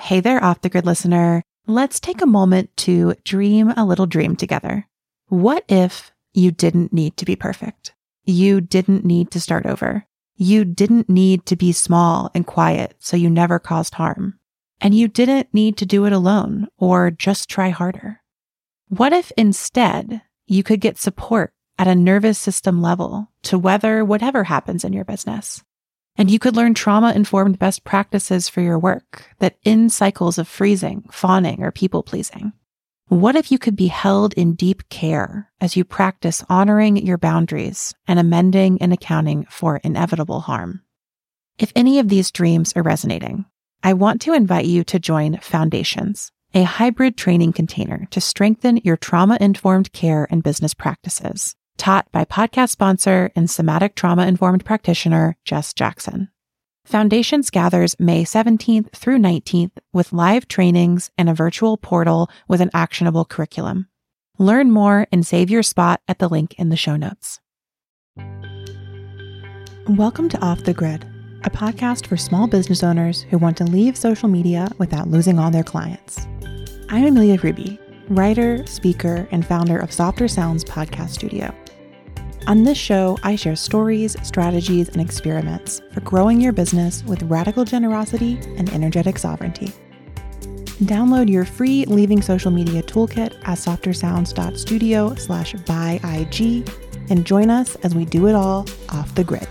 Hey there, Off the Grid listener. Let's take a moment to dream a little dream together. What if you didn't need to be perfect? You didn't need to start over. You didn't need to be small and quiet so you never caused harm. And you didn't need to do it alone or just try harder. What if instead you could get support at a nervous system level to weather whatever happens in your business? And you could learn trauma-informed best practices for your work that end cycles of freezing, fawning, or people-pleasing. What if you could be held in deep care as you practice honoring your boundaries and amending and accounting for inevitable harm? If any of these dreams are resonating, I want to invite you to join Foundations, a hybrid training container to strengthen your trauma-informed care and business practices, taught by podcast sponsor and somatic trauma-informed practitioner, Jess Jackson. Foundations gathers May 17th through 19th with live trainings and a virtual portal with an actionable curriculum. Learn more and save your spot at the link in the show notes. Welcome to Off the Grid, a podcast for small business owners who want to leave social media without losing all their clients. I'm Amelia Ruby, writer, speaker, and founder of Softer Sounds Podcast Studio. On this show, I share stories, strategies, and experiments for growing your business with radical generosity and energetic sovereignty. Download your free Leaving Social Media toolkit at softersounds.studio/buyig and join us as we do it all off the grid.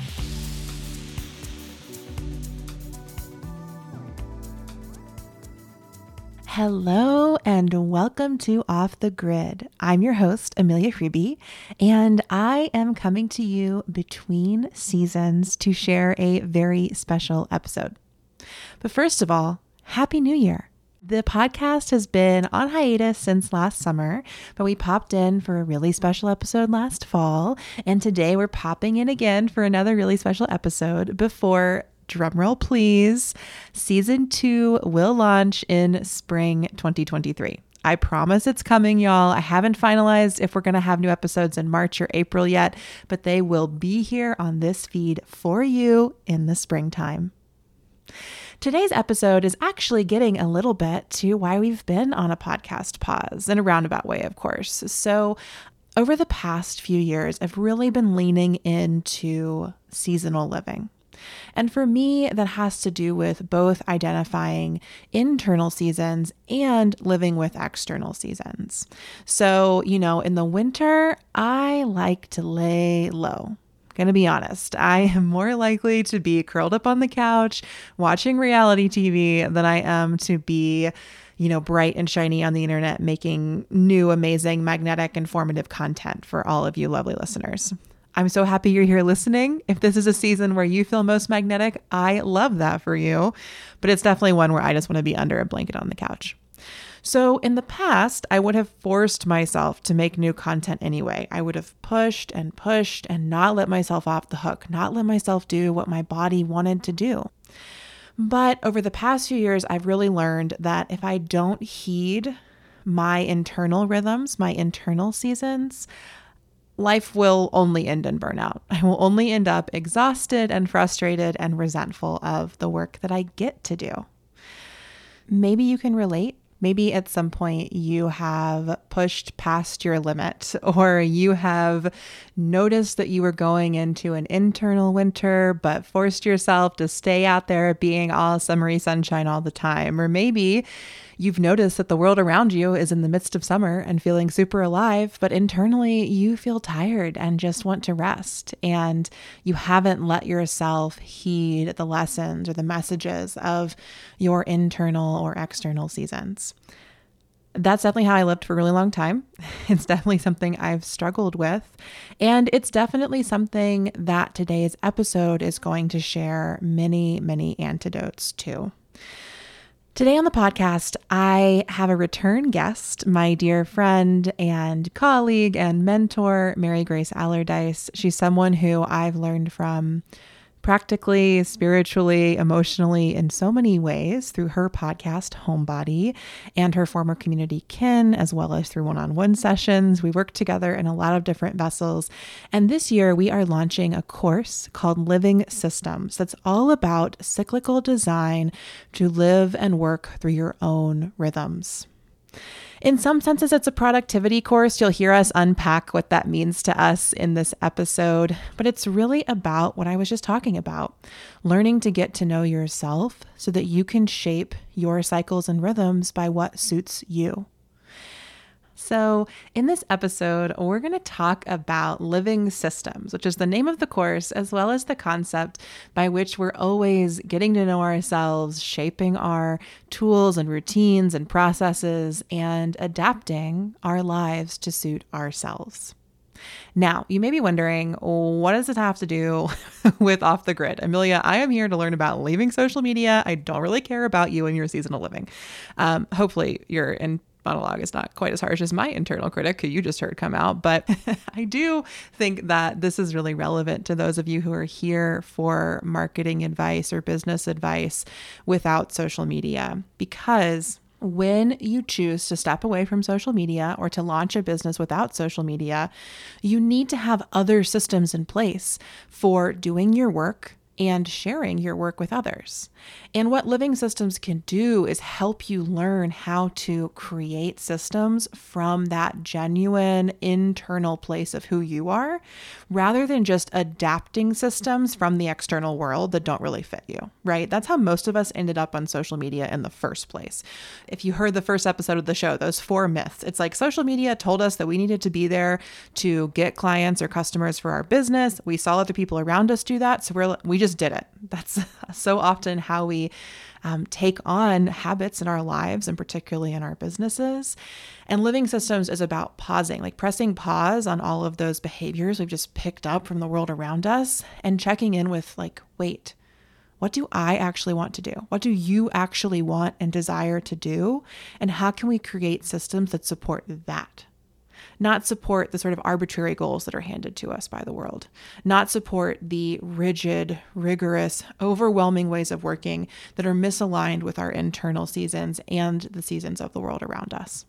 Hello and welcome to Off the Grid. I'm your host, Amelia Freebie, and I am coming to you between seasons to share a very special episode. But first of all, Happy New Year. The podcast has been on hiatus since last summer, but we popped in for a really special episode last fall, and today we're popping in again for another really special episode before, drumroll please, season 2 will launch in spring 2023. I promise it's coming, y'all. I haven't finalized if we're going to have new episodes in March or April yet, but they will be here on this feed for you in the springtime. Today's episode is actually getting a little bit to why we've been on a podcast pause, in a roundabout way, of course. So over the past few years, I've really been leaning into seasonal living. And for me, that has to do with both identifying internal seasons and living with external seasons. So, in the winter, I like to lay low. Gonna be honest, I am more likely to be curled up on the couch watching reality TV than I am to be, bright and shiny on the internet, making new, amazing, magnetic, informative content for all of you lovely listeners. I'm so happy you're here listening. If this is a season where you feel most magnetic, I love that for you. But it's definitely one where I just want to be under a blanket on the couch. So in the past, I would have forced myself to make new content anyway. I would have pushed and not let myself off the hook, not let myself do what my body wanted to do. But over the past few years, I've really learned that if I don't heed my internal rhythms, my internal seasons, life will only end in burnout. I will only end up exhausted and frustrated and resentful of the work that I get to do. Maybe you can relate. Maybe at some point you have pushed past your limit, or you have noticed that you were going into an internal winter, but forced yourself to stay out there being all summery sunshine all the time. Or maybe you've noticed that the world around you is in the midst of summer and feeling super alive, but internally you feel tired and just want to rest. And you haven't let yourself heed the lessons or the messages of your internal or external seasons. That's definitely how I lived for a really long time. It's definitely something I've struggled with. And it's definitely something that today's episode is going to share many, many antidotes to. Today on the podcast, I have a return guest, my dear friend and colleague and mentor, Mary Grace Allardyce. She's someone who I've learned from practically, spiritually, emotionally, in so many ways through her podcast, Homebody, and her former community, Kin, as well as through one-on-one sessions. We work together in a lot of different vessels. And this year, we are launching a course called Living Systems that's all about cyclical design to live and work through your own rhythms. In some senses, it's a productivity course. You'll hear us unpack what that means to us in this episode, but it's really about what I was just talking about, learning to get to know yourself so that you can shape your cycles and rhythms by what suits you. So, in this episode, we're going to talk about living systems, which is the name of the course, as well as the concept by which we're always getting to know ourselves, shaping our tools and routines and processes, and adapting our lives to suit ourselves. Now, you may be wondering, what does this have to do with Off the Grid? Amelia, I am here to learn about leaving social media. I don't really care about you and your seasonal living. Hopefully, your monologue is not quite as harsh as my internal critic, who you just heard come out. But I do think that this is really relevant to those of you who are here for marketing advice or business advice without social media, because when you choose to step away from social media or to launch a business without social media, you need to have other systems in place for doing your work and sharing your work with others. And what Living Systems can do is help you learn how to create systems from that genuine internal place of who you are, rather than just adapting systems from the external world that don't really fit you, right? That's how most of us ended up on social media in the first place. If you heard the first episode of the show, those 4 myths, it's like social media told us that we needed to be there to get clients or customers for our business. We saw other people around us do that, so we just did it. That's so often how we take on habits in our lives, and particularly in our businesses. And Living Systems is about pausing, like pressing pause on all of those behaviors we've just picked up from the world around us and checking in with like, wait, what do I actually want to do? What do you actually want and desire to do? And how can we create systems that support that? Not support the sort of arbitrary goals that are handed to us by the world, not support the rigid, rigorous, overwhelming ways of working that are misaligned with our internal seasons and the seasons of the world around us.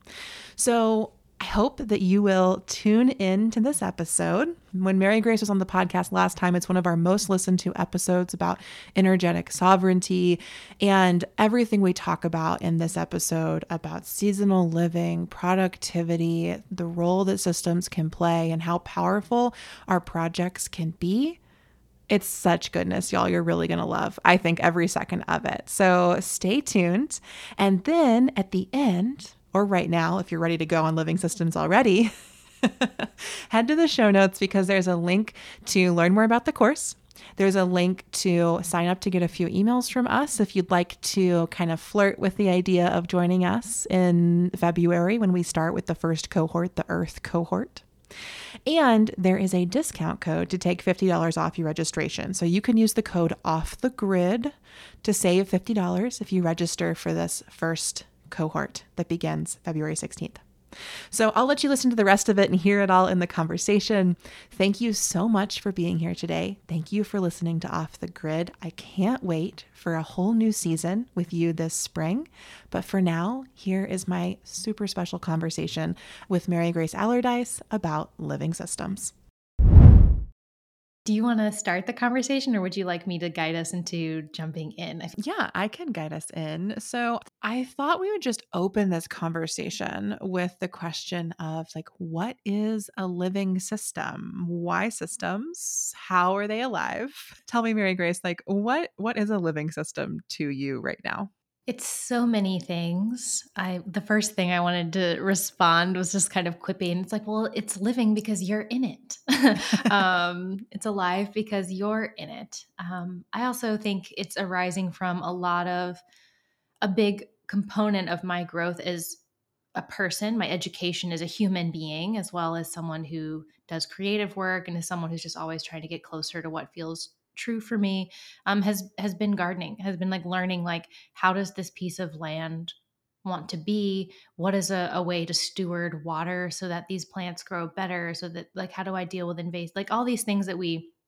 So I hope that you will tune in to this episode. When Mary Grace was on the podcast last time, it's one of our most listened to episodes about energetic sovereignty, and everything we talk about in this episode about seasonal living, productivity, the role that systems can play, and how powerful our projects can be. It's such goodness, y'all. You're really going to love, I think, every second of it. So stay tuned. And then at the end, or right now, if you're ready to go on Living Systems already, head to the show notes, because there's a link to learn more about the course. There's a link to sign up to get a few emails from us if you'd like to kind of flirt with the idea of joining us in February when we start with the first cohort, the Earth cohort. And there is a discount code to take $50 off your registration. So you can use the code OFFTHEGRID to save $50 if you register for this first cohort that begins February 16th. So I'll let you listen to the rest of it and hear it all in the conversation. Thank you so much for being here today. Thank you for listening to Off the Grid. I can't wait for a whole new season with you this spring. But for now, here is my super special conversation with Mary Grace Allardyce about living systems. Do you want to start the conversation, or would you like me to guide us into jumping in? Yeah, I can guide us in. So I thought we would just open this conversation with the question of like, what is a living system? Why systems? How are they alive? Tell me, Mary Grace, like what is a living system to you right now? It's so many things. The first thing I wanted to respond was just kind of quippy, and it's like, well, it's living because you're in it. It's alive because you're in it. I also think it's arising from a big component of my growth as a person, my education as a human being, as well as someone who does creative work and is someone who's just always trying to get closer to what feels true for me, has been gardening, has been like learning, like, how does this piece of land want to be? What is a way to steward water so that these plants grow better? So that, like, how do I deal with invasive, like all these things that we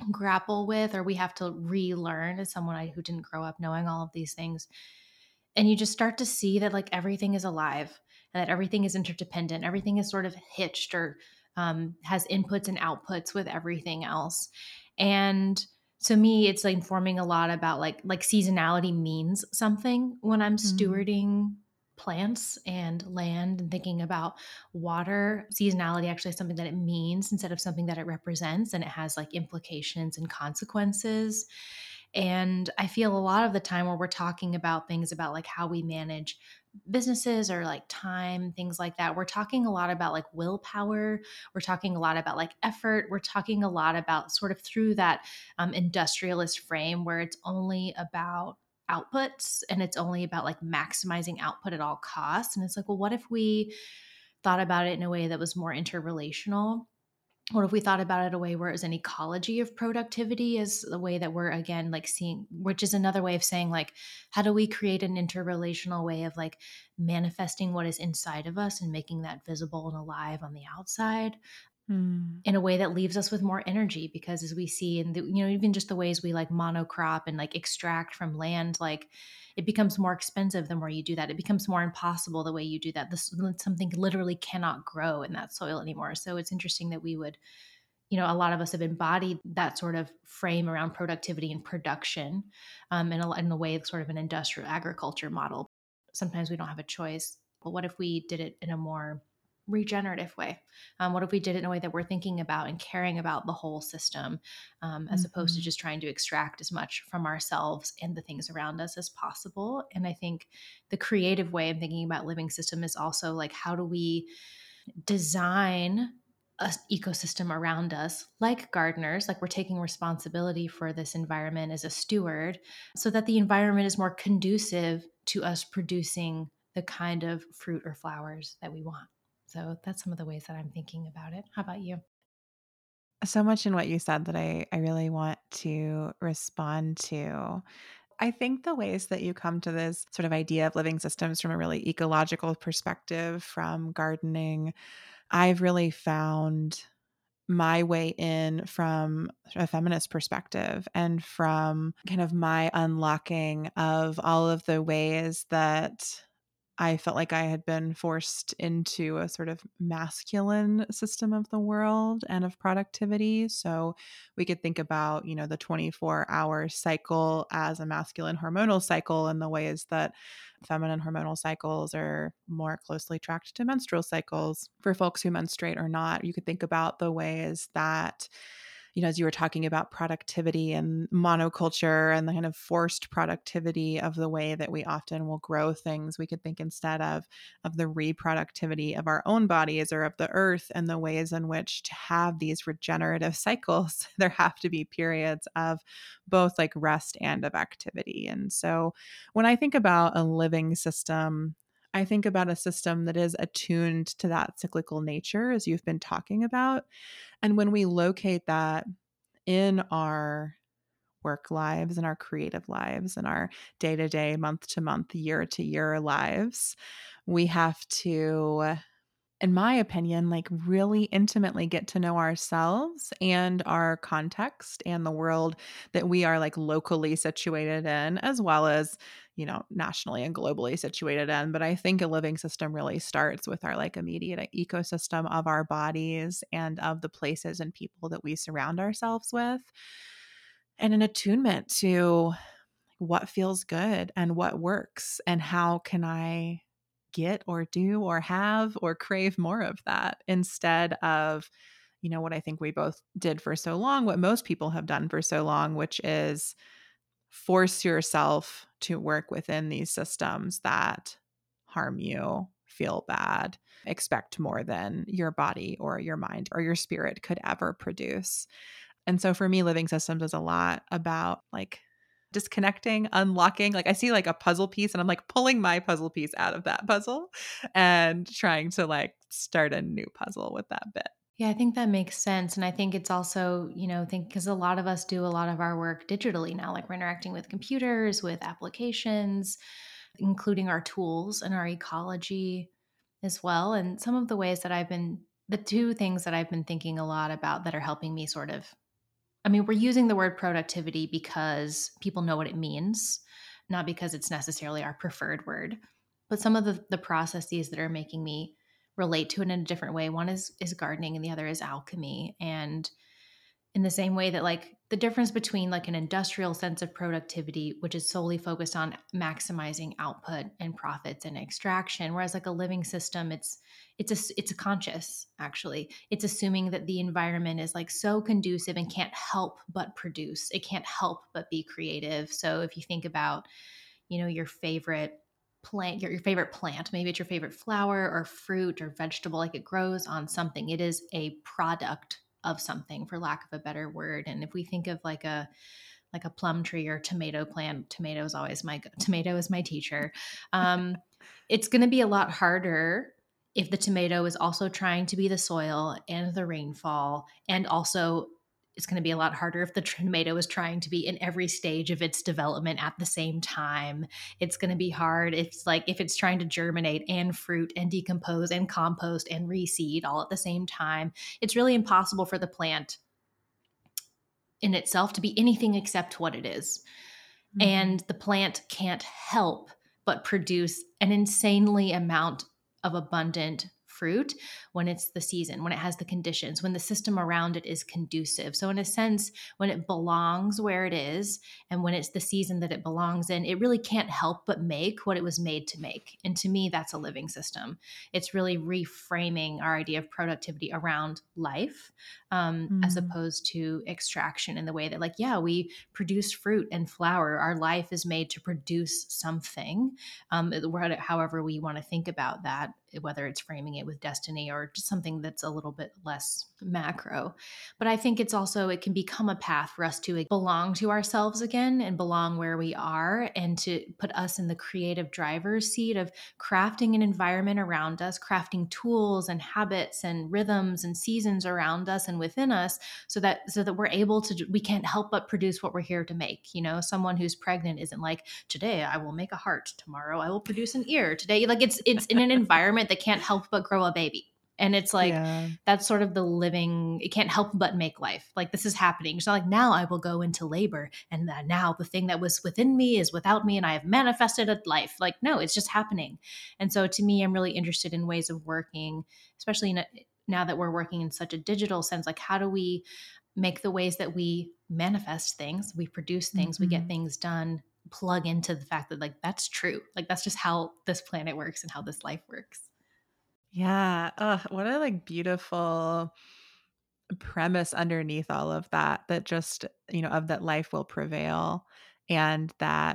grapple with, or we have to relearn as someone who didn't grow up knowing all of these things. And you just start to see that like everything is alive and that everything is interdependent. Everything is sort of hitched or has inputs and outputs with everything else. And to me, it's like informing a lot about like seasonality means something when I'm Mm. stewarding plants and land and thinking about water. Seasonality actually is something that it means instead of something that it represents, and it has like implications and consequences. And I feel a lot of the time where we're talking about things about like how we manage businesses or like time, things like that, we're talking a lot about like willpower. We're talking a lot about like effort. We're talking a lot about sort of through that industrialist frame where it's only about outputs and it's only about like maximizing output at all costs. And it's like, well, what if we thought about it in a way that was more interrelational? What if we thought about it a way where it was an ecology of productivity, is the way that we're again like seeing, which is another way of saying like, how do we create an interrelational way of like manifesting what is inside of us and making that visible and alive on the outside Mm. in a way that leaves us with more energy? Because as we see in the, even just the ways we like monocrop and like extract from land, like it becomes more expensive the more you do that. It becomes more impossible the way you do that. This something literally cannot grow in that soil anymore. So it's interesting that we would, a lot of us have embodied that sort of frame around productivity and production, in the way sort of an industrial agriculture model. Sometimes we don't have a choice. But what if we did it in a more regenerative way? What if we did it in a way that we're thinking about and caring about the whole system, as opposed to Mhm. just trying to extract as much from ourselves and the things around us as possible? And I think the creative way of thinking about living system is also like, how do we design a ecosystem around us like gardeners, like we're taking responsibility for this environment as a steward, so that the environment is more conducive to us producing the kind of fruit or flowers that we want. So that's some of the ways that I'm thinking about it. How about you? So much in what you said that I really want to respond to. I think the ways that you come to this sort of idea of living systems from a really ecological perspective, from gardening, I've really found my way in from a feminist perspective and from kind of my unlocking of all of the ways that I felt like I had been forced into a sort of masculine system of the world and of productivity. So we could think about, the 24-hour cycle as a masculine hormonal cycle, and the ways that feminine hormonal cycles are more closely tracked to menstrual cycles for folks who menstruate or not. You could think about the ways that, as you were talking about productivity and monoculture and the kind of forced productivity of the way that we often will grow things, we could think instead of the reproductivity of our own bodies or of the earth, and the ways in which to have these regenerative cycles, there have to be periods of both like rest and of activity. And so when I think about a living system, I think about a system that is attuned to that cyclical nature, as you've been talking about. And when we locate that in our work lives and our creative lives and our day to day, month to month, year to year lives, we have to, in my opinion, like really intimately get to know ourselves and our context and the world that we are like locally situated in, as well as, nationally and globally situated in. But I think a living system really starts with our like immediate ecosystem of our bodies and of the places and people that we surround ourselves with, and an attunement to what feels good and what works, and how can I get or do or have or crave more of that, instead of, what I think we both did for so long, what most people have done for so long, which is force yourself to work within these systems that harm you, feel bad, expect more than your body or your mind or your spirit could ever produce. And so for me, living systems is a lot about like disconnecting, unlocking. Like I see like a puzzle piece and I'm like pulling my puzzle piece out of that puzzle and trying to like start a new puzzle with that bit. Yeah, I think that makes sense. And I think it's also, think because a lot of us do a lot of our work digitally now, like we're interacting with computers, with applications, including our tools and our ecology as well. And some of the ways that the two things that I've been thinking a lot about that are helping me sort of I mean, we're using the word productivity because people know what it means, not because it's necessarily our preferred word. But some of the processes that are making me relate to it in a different way, one is gardening and the other is alchemy. And in the same way that like the difference between like an industrial sense of productivity, which is solely focused on maximizing output and profits and extraction, whereas like a living system, it's a conscious, actually. It's assuming that the environment is like so conducive and can't help but produce, it can't help but be creative. So if you think about, your favorite plant, your favorite plant, maybe it's your favorite flower or fruit or vegetable, like it grows on something, it is a product of something, for lack of a better word. And if we think of like a plum tree or tomato plant, tomato is my teacher. It's going to be a lot harder if the tomato is also trying to be the soil and the rainfall, and also it's going to be a lot harder if the tomato is trying to be in every stage of its development at the same time. It's going to be hard. It's like if it's trying to germinate and fruit and decompose and compost and reseed all at the same time. It's really impossible for the plant in itself to be anything except what it is. Mm-hmm. And the plant can't help but produce an insanely amount of abundant fruit when it's the season, when it has the conditions, when the system around it is conducive. So in a sense, when it belongs where it is and when it's the season that it belongs in, it really can't help but make what it was made to make. And to me, that's a living system. It's really reframing our idea of productivity around life, as opposed to extraction, in the way that like, yeah, we produce fruit and flower. Our life is made to produce something, however we want to think about that, whether it's framing it with destiny or just something that's a little bit less macro. But I think it can become a path for us to belong to ourselves again and belong where we are, and to put us in the creative driver's seat of crafting an environment around us, crafting tools and habits and rhythms and seasons around us and within us, so that we can't help but produce what we're here to make. Someone who's pregnant isn't like, today I will make a heart, tomorrow I will produce an ear, today, like it's in an environment that can't help but grow a baby. And it's like, that's sort of the living, it can't help but make life. Like this is happening. It's not like, now I will go into labor and now the thing that was within me is without me and I have manifested a life. Like, no, it's just happening. And so to me, I'm really interested in ways of working, especially now that we're working in such a digital sense. Like, how do we make the ways that we manifest things, we produce things, we get things done, plug into the fact that like, that's true. Like, that's just how this planet works and how this life works. Yeah. What a like beautiful premise underneath all of that, that just, of that life will prevail, and that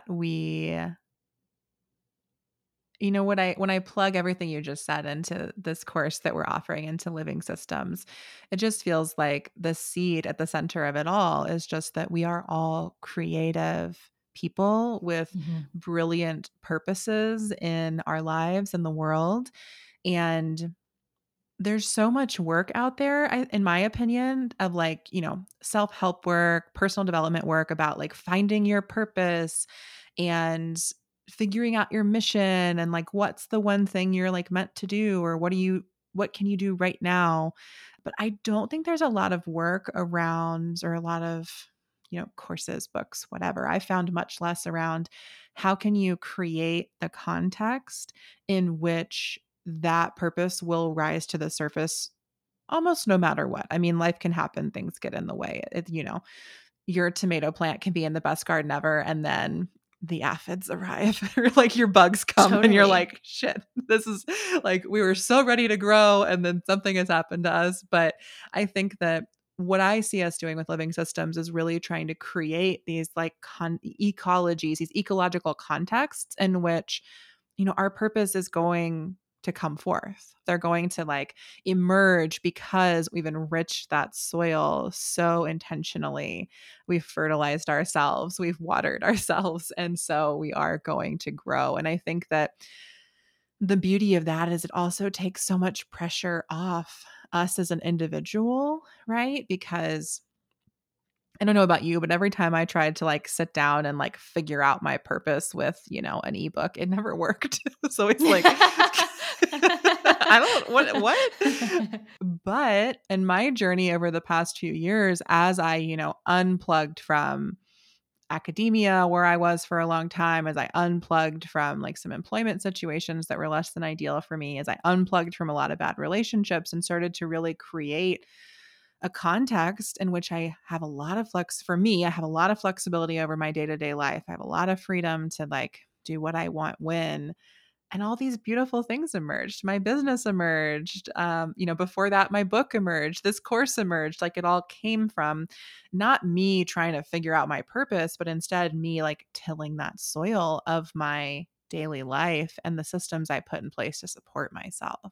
when I plug everything you just said into this course that we're offering into living systems, it just feels like the seed at the center of it all is just that we are all creative people with brilliant purposes in our lives and the world. And there's so much work out there, in my opinion, of like, self-help work, personal development work about like finding your purpose and figuring out your mission, and like what's the one thing you're like meant to do, or what can you do right now. But I don't think there's a lot of work around, or a lot of, courses, books, whatever. I found much less around how can you create the context in which that purpose will rise to the surface almost no matter what. I mean, life can happen, things get in the way. Your tomato plant can be in the best garden ever, and then the aphids arrive, or like your bugs come, and you're like, shit, this is like, we were so ready to grow and then something has happened to us. But I think that what I see us doing with living systems is really trying to create these like ecologies, these ecological contexts in which, our purpose is going to come forth. They're going to like emerge because we've enriched that soil so intentionally. We've fertilized ourselves, we've watered ourselves, and so we are going to grow. And I think that the beauty of that is it also takes so much pressure off us as an individual, right? Because I don't know about you, but every time I tried to like sit down and like figure out my purpose with, an ebook, it never worked. So it's like, I don't what. But in my journey over the past few years, as I, unplugged from academia where I was for a long time, as I unplugged from like some employment situations that were less than ideal for me, as I unplugged from a lot of bad relationships and started to really create a context in which I have a lot of for me, I have a lot of flexibility over my day-to-day life. I have a lot of freedom to like do what I want when. And all these beautiful things emerged. My business emerged. Before that, my book emerged. This course emerged. Like it all came from not me trying to figure out my purpose, but instead me like tilling that soil of my daily life and the systems I put in place to support myself.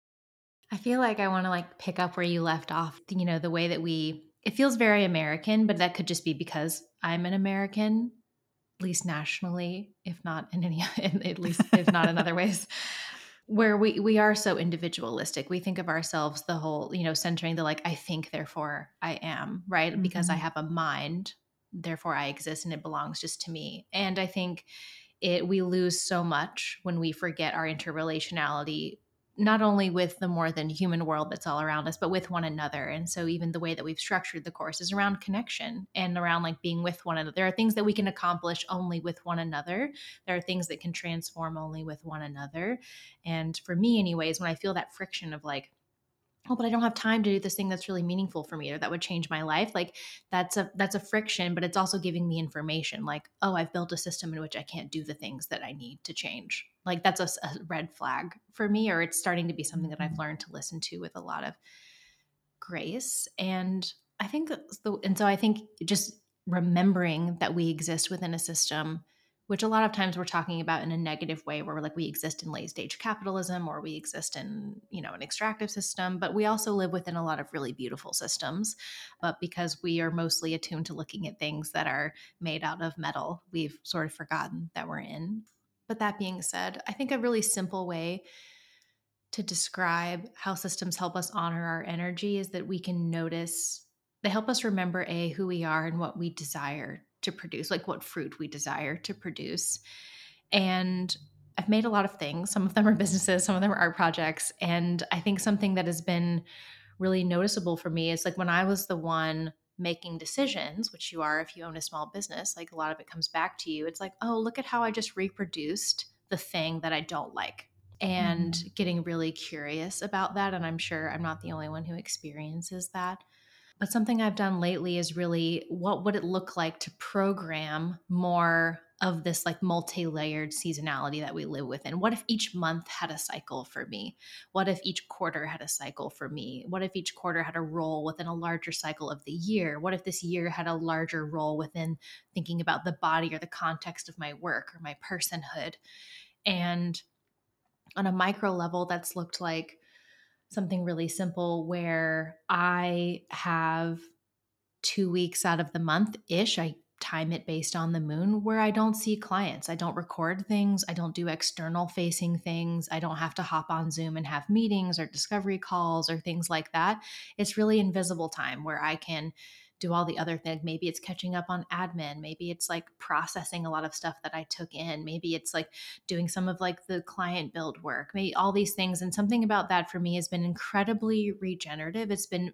I feel like I want to like pick up where you left off, the way that it feels very American, but that could just be because I'm an American, at least nationally, if not in any, at least if not in other ways, where we are so individualistic. We think of ourselves the whole, centering the like, I think, therefore I am, right? Because I have a mind, therefore I exist and it belongs just to me. And I think we lose so much when we forget our interrelationality, not only with the more than human world that's all around us, but with one another. And so even the way that we've structured the course is around connection and around like being with one another. There are things that we can accomplish only with one another. There are things that can transform only with one another. And for me anyways, when I feel that friction of like, oh, but I don't have time to do this thing that's really meaningful for me or that would change my life. Like that's a friction, but it's also giving me information like, oh, I've built a system in which I can't do the things that I need to change. Like that's a red flag for me, or it's starting to be something that I've learned to listen to with a lot of grace. And so I think just remembering that we exist within a system, which a lot of times we're talking about in a negative way, where we're like we exist in late stage capitalism or we exist in, an extractive system, but we also live within a lot of really beautiful systems. But because we are mostly attuned to looking at things that are made out of metal, we've sort of forgotten that we're in. But that being said, I think a really simple way to describe how systems help us honor our energy is that we can notice, they help us remember who we are and what we desire to produce, like what fruit we desire to produce. And I've made a lot of things. Some of them are businesses, some of them are art projects. And I think something that has been really noticeable for me is like when I was the one making decisions, which you are if you own a small business, like a lot of it comes back to you. It's like, oh, look at how I just reproduced the thing that I don't like, and getting really curious about that. And I'm sure I'm not the only one who experiences that. But something I've done lately is really, what would it look like to program more of this like multi-layered seasonality that we live within? What if each month had a cycle for me? What if each quarter had a cycle for me? What if each quarter had a role within a larger cycle of the year? What if this year had a larger role within thinking about the body or the context of my work or my personhood? And on a micro level, that's looked like something really simple where I have 2 weeks out of the month ish. I time it based on the moon where I don't see clients. I don't record things. I don't do external facing things. I don't have to hop on Zoom and have meetings or discovery calls or things like that. It's really invisible time where I can do all the other things. Maybe it's catching up on admin. Maybe it's like processing a lot of stuff that I took in. Maybe it's like doing some of like the client build work, maybe all these things. And something about that for me has been incredibly regenerative.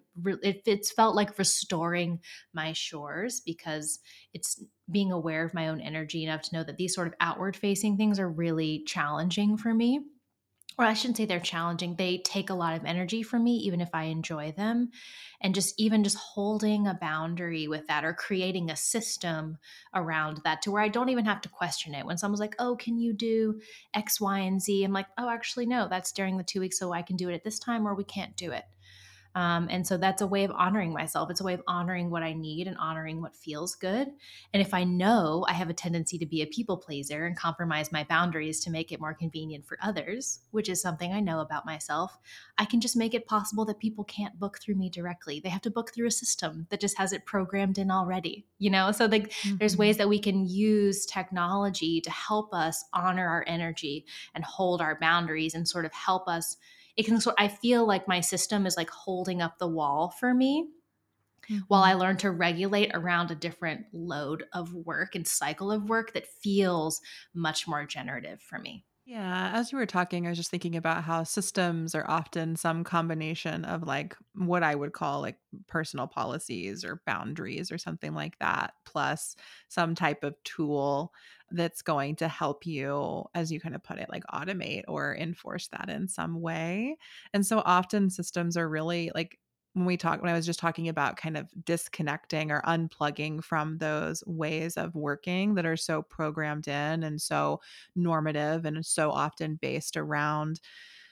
It's felt like restoring my shores, because it's being aware of my own energy enough to know that these sort of outward facing things are really challenging for me. Or I shouldn't say they're challenging. They take a lot of energy from me, even if I enjoy them. And just holding a boundary with that, or creating a system around that to where I don't even have to question it. When someone's like, oh, can you do X, Y, and Z? I'm like, oh, actually, no, that's during the 2 weeks. So I can do it at this time, or we can't do it. And so that's a way of honoring myself. It's a way of honoring what I need and honoring what feels good. And if I know I have a tendency to be a people pleaser and compromise my boundaries to make it more convenient for others, which is something I know about myself, I can just make it possible that people can't book through me directly. They have to book through a system that just has it programmed in already, So like there's ways that we can use technology to help us honor our energy and hold our boundaries and sort of help us. I feel like my system is like holding up the wall for me while I learn to regulate around a different load of work and cycle of work that feels much more generative for me. Yeah, as you were talking, I was just thinking about how systems are often some combination of like what I would call like personal policies or boundaries or something like that, plus some type of tool that's going to help you, as you kind of put it, like automate or enforce that in some way. And so often systems are really like when I was just talking about kind of disconnecting or unplugging from those ways of working that are so programmed in and so normative and so often based around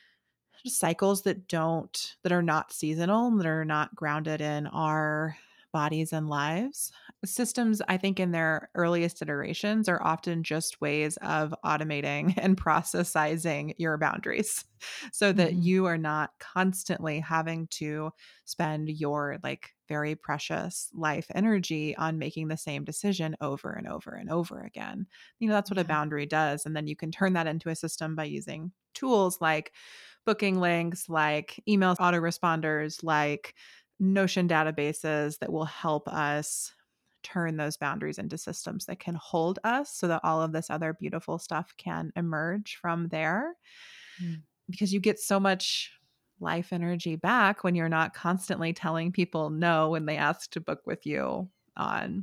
just cycles that are not seasonal, that are not grounded in our bodies and lives. Systems, I think, in their earliest iterations are often just ways of automating and processizing your boundaries so that Mhm. you are not constantly having to spend your like very precious life energy on making the same decision over and over and over again. That's what a Yeah. boundary does. And then you can turn that into a system by using tools like booking links, like email autoresponders, like Notion databases that will help us turn those boundaries into systems that can hold us so that all of this other beautiful stuff can emerge from there. Mm. Because you get so much life energy back when you're not constantly telling people no when they ask to book with you on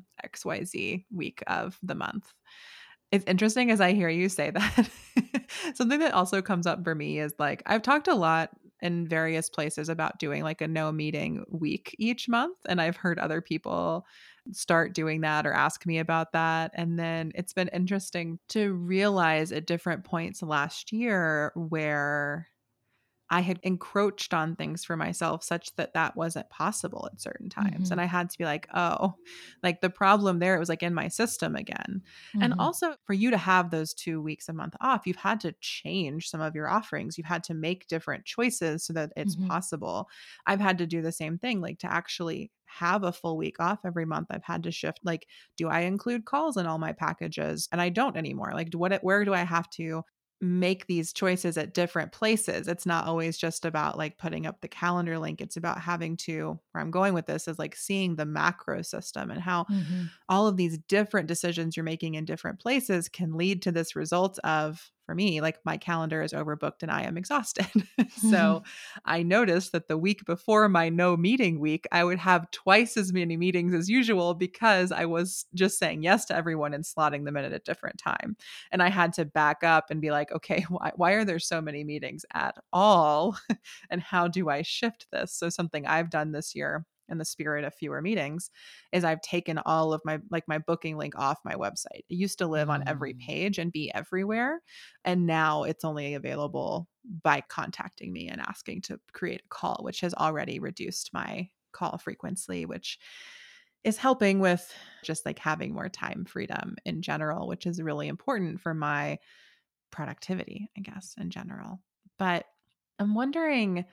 XYZ week of the month. It's interesting as I hear you say that. Something that also comes up for me is like I've talked a lot in various places about doing like a no meeting week each month. And I've heard other people start doing that or ask me about that. And then it's been interesting to realize at different points last year where I had encroached on things for myself such that that wasn't possible at certain times. And Mhm. I had to be like, oh, like the problem there, it was like in my system again. And Mhm. also for you to have those 2 weeks a month off, you've had to change some of your offerings. You've had to make different choices so that it's Mhm. possible. I've had to do the same thing, like to actually have a full week off every month. I've had to shift, like, do I include calls in all my packages? And I don't anymore. Like, where do I have to make these choices at different places? It's not always just about like putting up the calendar link. It's about having to, where I'm going with this is like seeing the macro system and how Mhm. all of these different decisions you're making in different places can lead to this result of, for me, like my calendar is overbooked and I am exhausted. So I noticed that the week before my no meeting week, I would have twice as many meetings as usual because I was just saying yes to everyone and slotting them in at a different time. And I had to back up and be like, okay, why are there so many meetings at all? And how do I shift this? So something I've done this year in the spirit of fewer meetings is I've taken all of my booking link off my website. It used to live on every Mm. page and be everywhere. And now it's only available by contacting me and asking to create a call, which has already reduced my call frequency, which is helping with just like having more time freedom in general, which is really important for my productivity, I guess, in general. But I'm wondering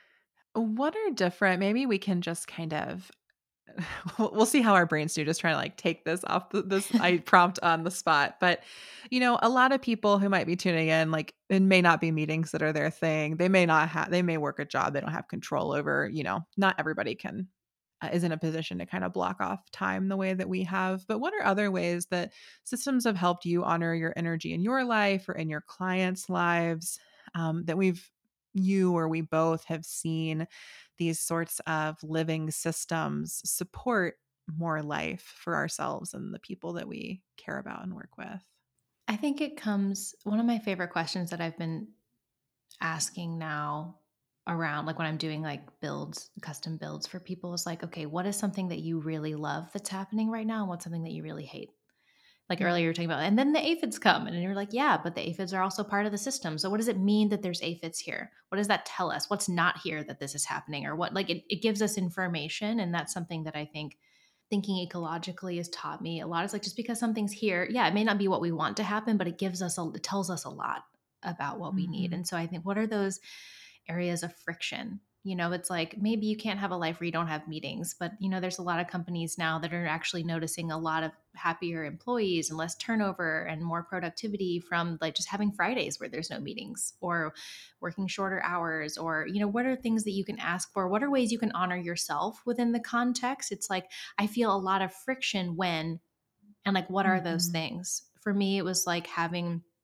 what are different, maybe we can just kind of we'll see how our brains do, just trying to like take this off this I prompt on the spot. But a lot of people who might be tuning in, like it may not be meetings that are their thing. They may not have, they may work a job they don't have control over. Not everybody can is in a position to kind of block off time the way that we have. But what are other ways that systems have helped you honor your energy in your life or in your clients' lives, that you or we both have seen these sorts of living systems support more life for ourselves and the people that we care about and work with? I think it comes one of my favorite questions that I've been asking now around like when I'm doing like builds, custom builds for people is like, okay, what is something that you really love that's happening right now and what's something that you really hate? Like earlier you were Mm. talking about, and then the aphids come, and you're like, yeah, but the aphids are also part of the system. So what does it mean that there's aphids here? What does that tell us? What's not here that this is happening? Or what, like it gives us information. And that's something that I think thinking ecologically has taught me a lot. It's like just because something's here, yeah, it may not be what we want to happen, but it tells us a lot about what we need. Mhm. And so I think what are those areas of friction? It's like maybe you can't have a life where you don't have meetings, but there's a lot of companies now that are actually noticing a lot of happier employees and less turnover and more productivity from like just having Fridays where there's no meetings or working shorter hours or what are things that you can ask for? What are ways you can honor yourself within the context? It's like I feel a lot of friction when and like what are those Mhm. things? For me it was like having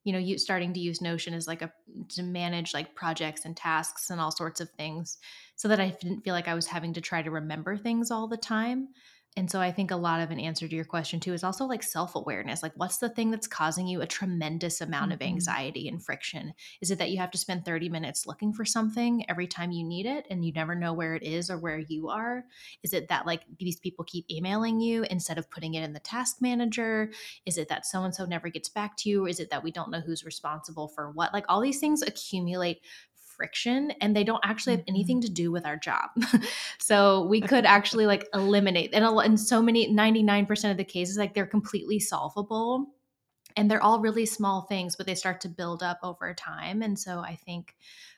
you starting to use Notion as like to manage like projects and tasks and all sorts of things, so that I didn't feel like I was having to try to remember things all the time. And so I think a lot of an answer to your question too is also like self-awareness. Like, what's the thing that's causing you a tremendous amount of Mhm. anxiety and friction? Is it that you have to spend 30 minutes looking for something every time you need it and you never know where it is or where you are? Is it that like these people keep emailing you instead of putting it in the task manager? Is it that so and so never gets back to you? Or is it that we don't know who's responsible for what? Like, all these things accumulate friction, and they don't actually have Mhm. anything to do with our job. So we could actually like eliminate, and in so many 99% of the cases, like they're completely solvable, and they're all really small things, but they start to build up over time. And so I think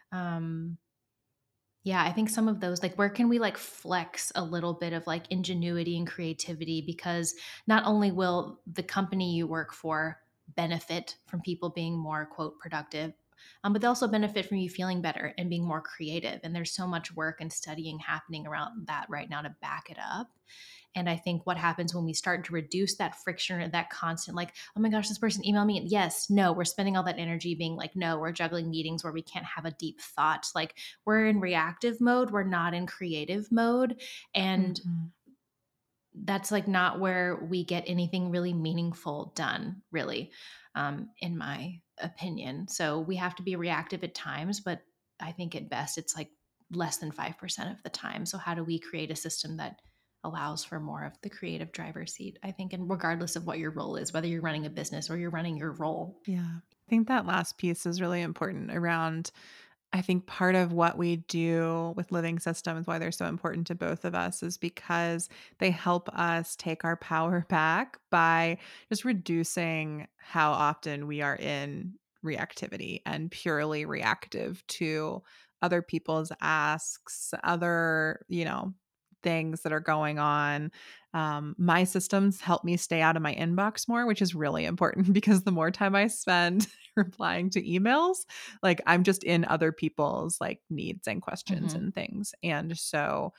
um yeah, I think some of those, like, where can we like flex a little bit of like ingenuity and creativity? Because not only will the company you work for benefit from people being more, quote, productive, but they also benefit from you feeling better and being more creative. And there's so much work and studying happening around that right now to back it up. And I think what happens when we start to reduce that friction or that constant, like, oh my gosh, this person emailed me. Yes, no, we're spending all that energy being like, no, we're juggling meetings where we can't have a deep thought. Like, we're in reactive mode, we're not in creative mode. And Mhm. that's like not where we get anything really meaningful done, really, in my opinion. So we have to be reactive at times, but I think at best it's like less than 5% of the time. So how do we create a system that allows for more of the creative driver's seat? I think, and regardless of what your role is, whether you're running a business or you're running your role. Yeah. I think that last piece is really important around, I think part of what we do with living systems, why they're so important to both of us, is because they help us take our power back by just reducing how often we are in reactivity and purely reactive to other people's asks, other, things that are going on. My systems help me stay out of my inbox more, which is really important because the more time I spend replying to emails, like I'm just in other people's like needs and questions Mm-hmm. and things. And so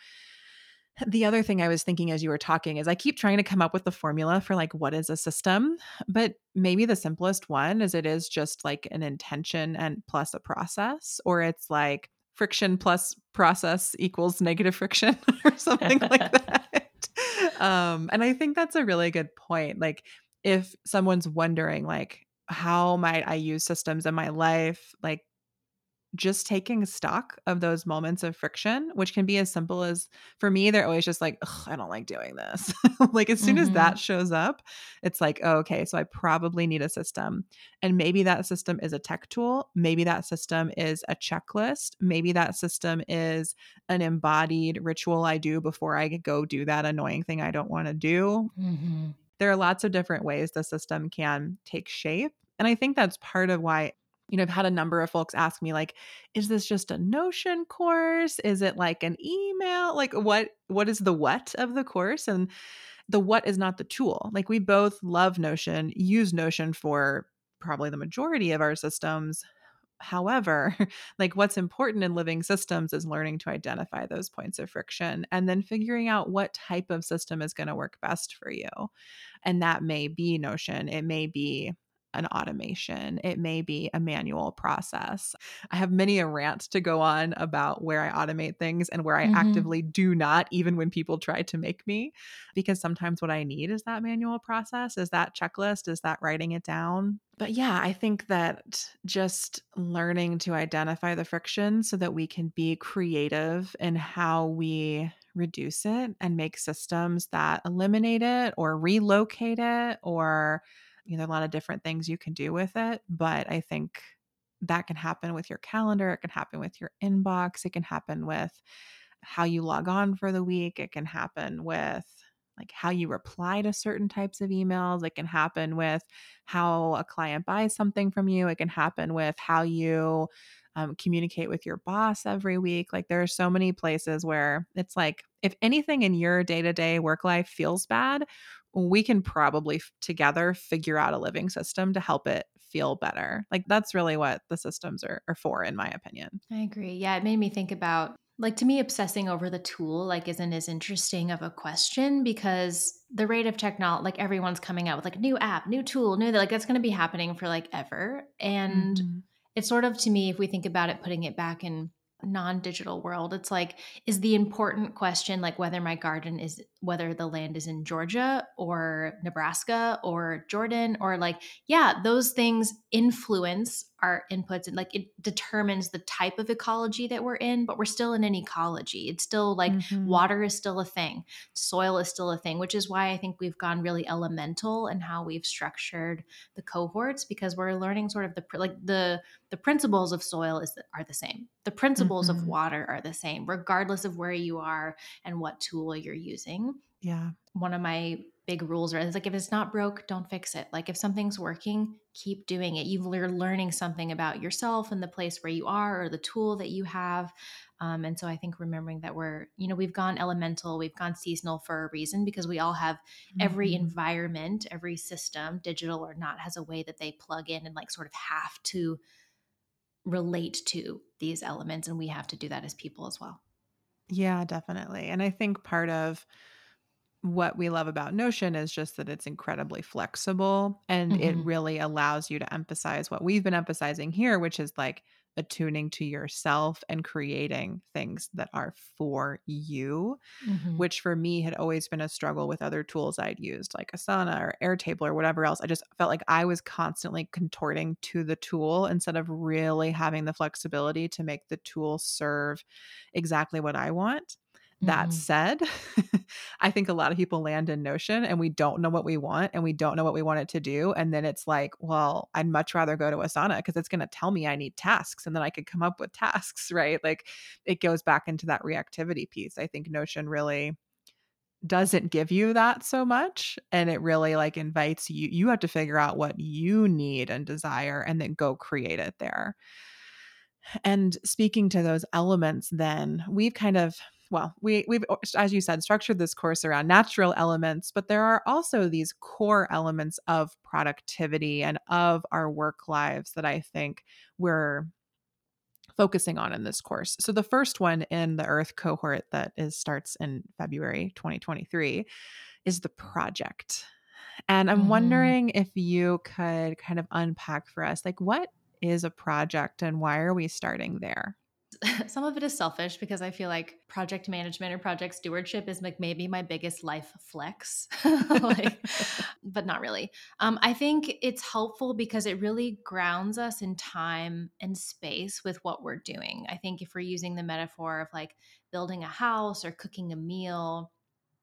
the other thing I was thinking as you were talking is I keep trying to come up with the formula for like what is a system, but maybe the simplest one is it is just like an intention and plus a process, or it's like friction plus process equals negative friction or something like that. And I think that's a really good point. Like if someone's wondering like how might I use systems in my life, like just taking stock of those moments of friction, which can be as simple as, for me, they're always just like, "Ugh, I don't like doing this." Like as soon as Mm-hmm. that shows up, it's like, oh, okay, so I probably need a system. And maybe that system is a tech tool. Maybe that system is a checklist. Maybe that system is an embodied ritual I do before I go do that annoying thing I don't want to do. Mm-hmm. There are lots of different ways the system can take shape. And I think that's part of why, I've had a number of folks ask me like, is this just a Notion course? Is it like an email? Like what is the what of the course? And the what is not the tool. Like we both love Notion, use Notion for probably the majority of our systems. However, like what's important in living systems is learning to identify those points of friction and then figuring out what type of system is going to work best for you. And that may be Notion, it may be an automation, it may be a manual process. I have many a rant to go on about where I automate things and where I Mm-hmm. actively do not, even when people try to make me, because sometimes what I need is that manual process, is that checklist, is that writing it down. But yeah, I think that just learning to identify the friction so that we can be creative in how we reduce it and make systems that eliminate it or relocate it, or there are a lot of different things you can do with it. But I think that can happen with your calendar, it can happen with your inbox, it can happen with how you log on for the week, it can happen with like how you reply to certain types of emails, it can happen with how a client buys something from you, it can happen with how you communicate with your boss every week. Like there are so many places where it's like if anything in your day-to-day work life feels bad, we can probably together figure out a living system to help it feel better. Like that's really what the systems are for, in my opinion. I agree. Yeah, it made me think about Like to me, obsessing over the tool like isn't as interesting of a question because the rate of technology, like everyone's coming out with like a new app, new tool, new like that's going to be happening for like ever. And Mm-hmm. it's sort of to me, if we think about it, putting it back in non-digital world, it's like, is the important question like whether the land is in Georgia or Nebraska or Jordan or like, yeah, those things influence our inputs and like it determines the type of ecology that we're in, but we're still in an ecology. It's still like Mm-hmm. water is still a thing, soil is still a thing, which is why I think we've gone really elemental in how we've structured the cohorts because we're learning sort of the principles of soil are the same. The principles of Mm-hmm. water are the same, regardless of where you are and what tool you're using. Yeah. One of my big rules is like if it's not broke, don't fix it. Like if something's working, keep doing it. You're learning something about yourself and the place where you are or the tool that you have. And so I think remembering that we've gone elemental, we've gone seasonal for a reason because we all have every Mm-hmm. environment, every system, digital or not, has a way that they plug in and like sort of have to relate to these elements. And we have to do that as people as well. Yeah, definitely. And I think part of what we love about Notion is just that it's incredibly flexible and it Mm-hmm. really allows you to emphasize what we've been emphasizing here, which is like attuning to yourself and creating things that are for you, Mm-hmm. which for me had always been a struggle with other tools I'd used, like Asana or Airtable or whatever else. I just felt like I was constantly contorting to the tool instead of really having the flexibility to make the tool serve exactly what I want. That Mm-hmm. said, I think a lot of people land in Notion and we don't know what we want and we don't know what we want it to do. And then it's like, well, I'd much rather go to Asana because it's going to tell me I need tasks and then I could come up with tasks, right? Like it goes back into that reactivity piece. I think Notion really doesn't give you that so much. And it really like invites you, you have to figure out what you need and desire and then go create it there. And speaking to those elements, then we've kind of, well, we've, as you said, structured this course around natural elements, but there are also these core elements of productivity and of our work lives that I think we're focusing on in this course. So the first one in the Earth cohort that starts in February 2023 is the project. And I'm Mm-hmm. wondering if you could kind of unpack for us, like, what is a project and why are we starting there? Some of it is selfish because I feel like project management or project stewardship is like maybe my biggest life flex, like, but not really. I think it's helpful because it really grounds us in time and space with what we're doing. I think if we're using the metaphor of like building a house or cooking a meal,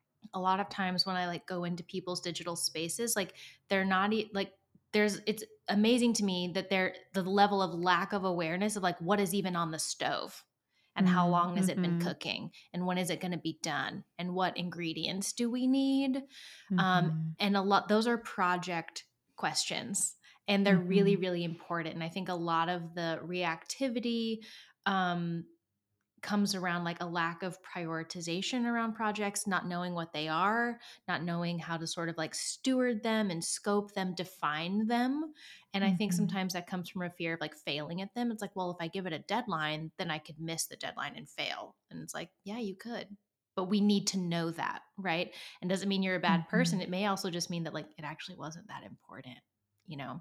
a lot of times when I like go into people's digital spaces, like they're not like it's amazing to me that the level of lack of awareness of like what is even on the stove and how long has it been Mm-hmm. cooking and when is it going to be done and what ingredients do we need, Mm-hmm. and a lot those are project questions and they're really Mm-hmm. really important, and I think a lot of the reactivity um, comes around like a lack of prioritization around projects, not knowing what they are, not knowing how to sort of like steward them and scope them, define them. And I think Mm-hmm. sometimes that comes from a fear of like failing at them. It's like, well, if I give it a deadline, then I could miss the deadline and fail. And it's like, yeah, you could. But we need to know that, right? And doesn't mean you're a bad Mm-hmm. person. It may also just mean that like it actually wasn't that important, you know?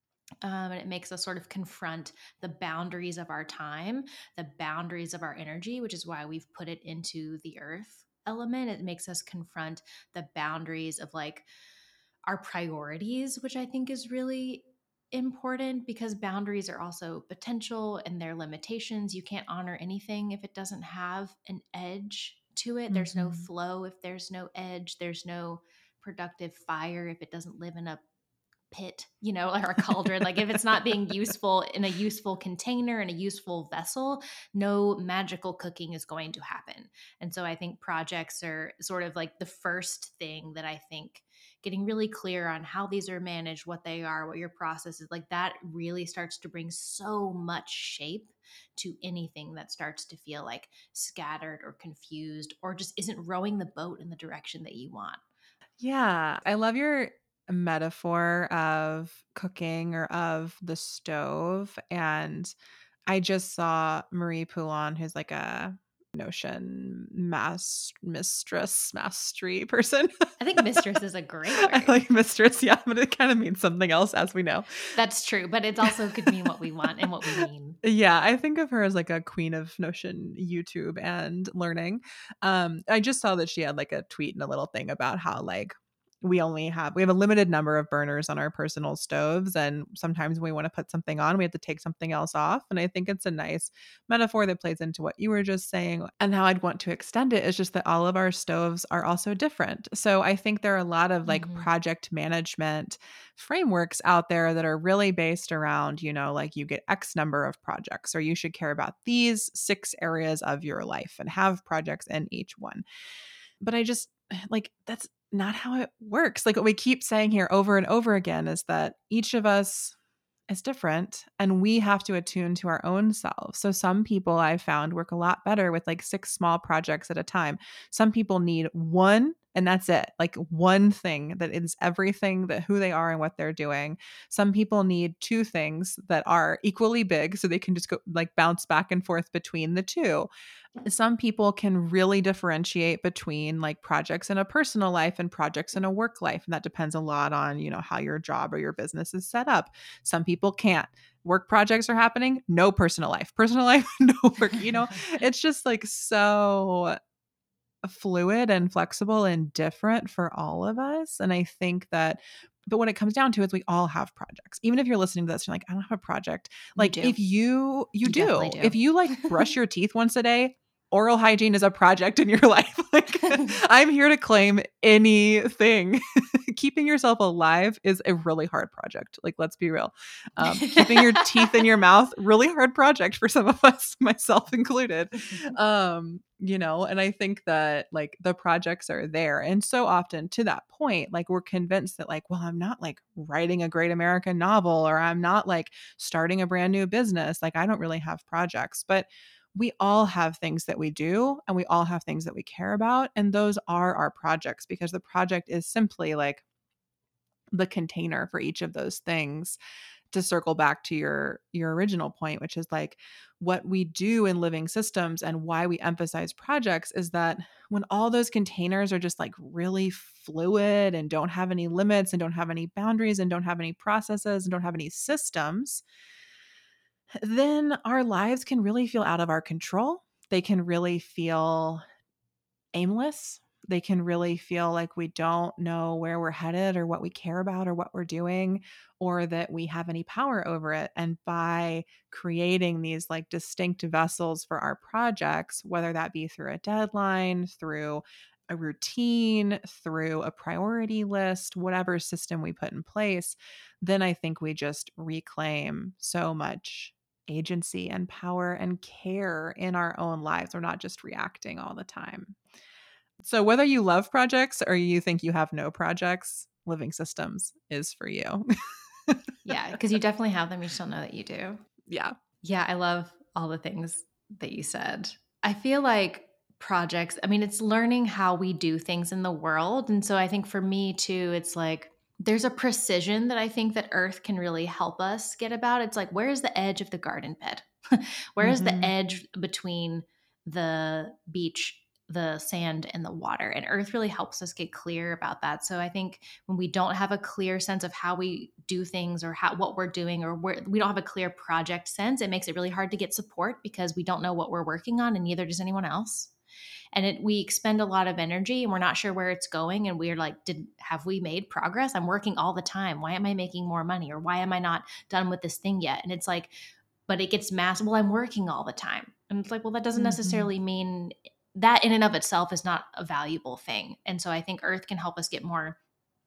And it makes us sort of confront the boundaries of our time, the boundaries of our energy, which is why we've put it into the earth element. It makes us confront the boundaries of like our priorities, which I think is really important because boundaries are also potential and their limitations. You can't honor anything if it doesn't have an edge to it. There's no Mm-hmm. flow if there's no edge. There's no productive fire if it doesn't live in a pit, or a cauldron. Like if it's not being useful in a useful container, in a useful vessel, no magical cooking is going to happen. And so I think projects are sort of like the first thing that I think getting really clear on how these are managed, what they are, what your process is, like that really starts to bring so much shape to anything that starts to feel like scattered or confused or just isn't rowing the boat in the direction that you want. Yeah, I love your metaphor of cooking or of the stove. And I just saw Marie Poulin, who's like a Notion mastery person. I think mistress is a great I word. like mistress, yeah, but it kind of means something else, as we know. That's true, but it also could mean what we want and what we mean. Yeah, I think of her as like a queen of Notion YouTube and learning. I just saw that she had like a tweet and a little thing about how like we have a limited number of burners on our personal stoves, and sometimes when we want to put something on, we have to take something else off. And I think it's a nice metaphor that plays into what you were just saying. And how I'd want to extend it is just that all of our stoves are also different. So I think there are a lot of like project management frameworks out there that are really based around, like you get X number of projects, or you should care about these 6 areas of your life and have projects in each one. But I just like, that's not how it works. Like what we keep saying here over and over again is that each of us is different and we have to attune to our own selves. So some people I found work a lot better with like 6 small projects at a time. Some people need one and that's it. Like one thing that is everything that who they are and what they're doing. Some people need 2 things that are equally big so they can just go like bounce back and forth between the 2. Some people can really differentiate between like projects in a personal life and projects in a work life. And that depends a lot on, how your job or your business is set up. Some people can't. Work projects are happening, no personal life. Personal life, no work. It's just like so fluid and flexible and different for all of us. And I think that, but when it comes down to it, we all have projects. Even if you're listening to this, you're like, I don't have a project. Like if you definitely do, do. if you like brush your teeth once a day, oral hygiene is a project in your life. Like I'm here to claim anything. Keeping yourself alive is a really hard project. Like, let's be real. Keeping your teeth in your mouth, really hard project for some of us, myself included. And I think that like the projects are there. And so often to that point, like we're convinced that like, well, I'm not like writing a great American novel, or I'm not like starting a brand new business. Like I don't really have projects, but we all have things that we do and we all have things that we care about. And those are our projects because the project is simply like the container for each of those things. To circle back to your original point, which is like what we do in living systems and why we emphasize projects is that when all those containers are just like really fluid and don't have any limits and don't have any boundaries and don't have any processes and don't have any systems, then our lives can really feel out of our control. They can really feel aimless. They can really feel like we don't know where we're headed or what we care about or what we're doing or that we have any power over it. And by creating these like distinct vessels for our projects, whether that be through a deadline, through a routine, through a priority list, whatever system we put in place, then I think we just reclaim so much agency and power and care in our own lives. We're not just reacting all the time. So whether you love projects or you think you have no projects, Living Systems is for you. Yeah, because you definitely have them. You just don't know that you do. Yeah. Yeah, I love all the things that you said. I feel like projects, I mean, it's learning how we do things in the world. And so I think for me too, it's like there's a precision that I think that Earth can really help us get about. It's like, where's the edge of the garden bed? Where is the edge between the beach, the sand, and the water? And Earth really helps us get clear about that. So I think when we don't have a clear sense of how we do things or what we're doing, or we don't have a clear project sense, it makes it really hard to get support because we don't know what we're working on, and neither does anyone else. And we expend a lot of energy and we're not sure where it's going, and we're like, have we made progress? I'm working all the time. Why am I making more money? Or why am I not done with this thing yet? And it's like, but it gets massive. Well, I'm working all the time. And it's like, well, that doesn't necessarily mean that in and of itself is not a valuable thing. And so I think Earth can help us get more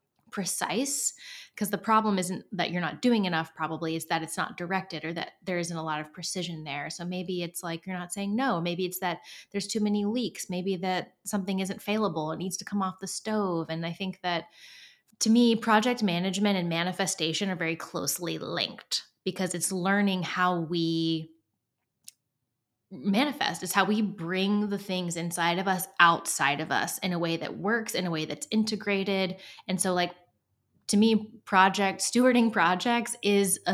precise, because the problem isn't that you're not doing enough, probably is that it's not directed or that there isn't a lot of precision there. So maybe it's like you're not saying no, maybe it's that there's too many leaks, maybe that something isn't failable, it needs to come off the stove. And I think that to me, project management and manifestation are very closely linked, because it's learning how we manifest. It's how we bring the things inside of us outside of us in a way that works, in a way that's integrated. And so like, to me, stewarding projects is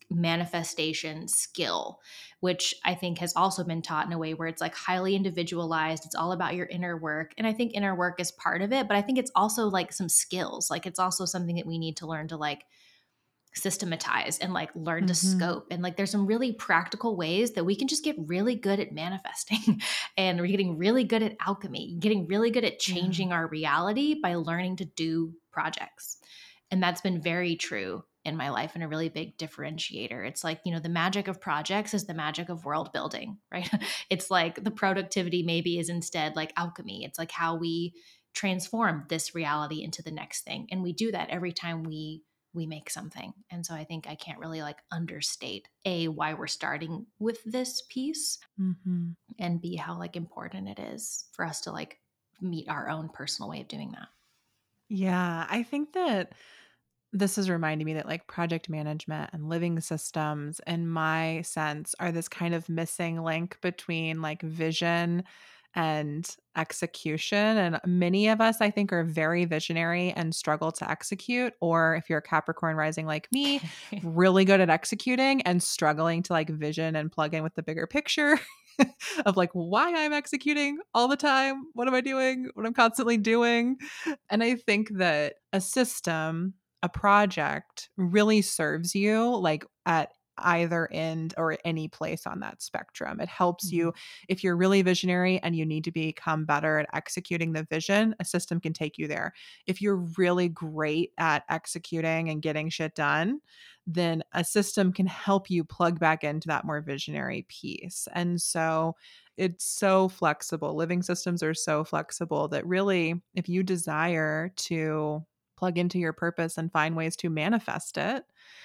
manifestation skill, which I think has also been taught in a way where it's like highly individualized. It's all about your inner work. And I think inner work is part of it, but I think it's also like some skills. Like it's also something that we need to learn to like systematize and like learn to Mm-hmm. scope. And like there's some really practical ways that we can just get really good at manifesting and we're getting really good at alchemy, getting really good at Yeah. changing our reality by learning to do projects. And that's been very true in my life and a really big differentiator. It's like, the magic of projects is the magic of world building, right? It's like the productivity maybe is instead like alchemy. It's like how we transform this reality into the next thing. And we do that every time we make something. And so I think I can't really like understate A, why we're starting with this piece, Mm-hmm. and B, how like important it is for us to like meet our own personal way of doing that. Yeah, I think that this is reminding me that like project management and living systems, in my sense, are this kind of missing link between like vision and execution. And many of us, I think, are very visionary and struggle to execute. Or if you're a Capricorn rising like me, really good at executing and struggling to like vision and plug in with the bigger picture of like why I'm executing all the time, what am I doing, what I'm constantly doing. And I think that a system, a project really serves you like at either end or any place on that spectrum. It helps Mhm. you if you're really visionary and you need to become better at executing the vision, a system can take you there. If you're really great at executing and getting shit done, then a system can help you plug back into that more visionary piece. And so it's so flexible. Living systems are so flexible that really, if you desire to plug into your purpose and find ways to manifest it,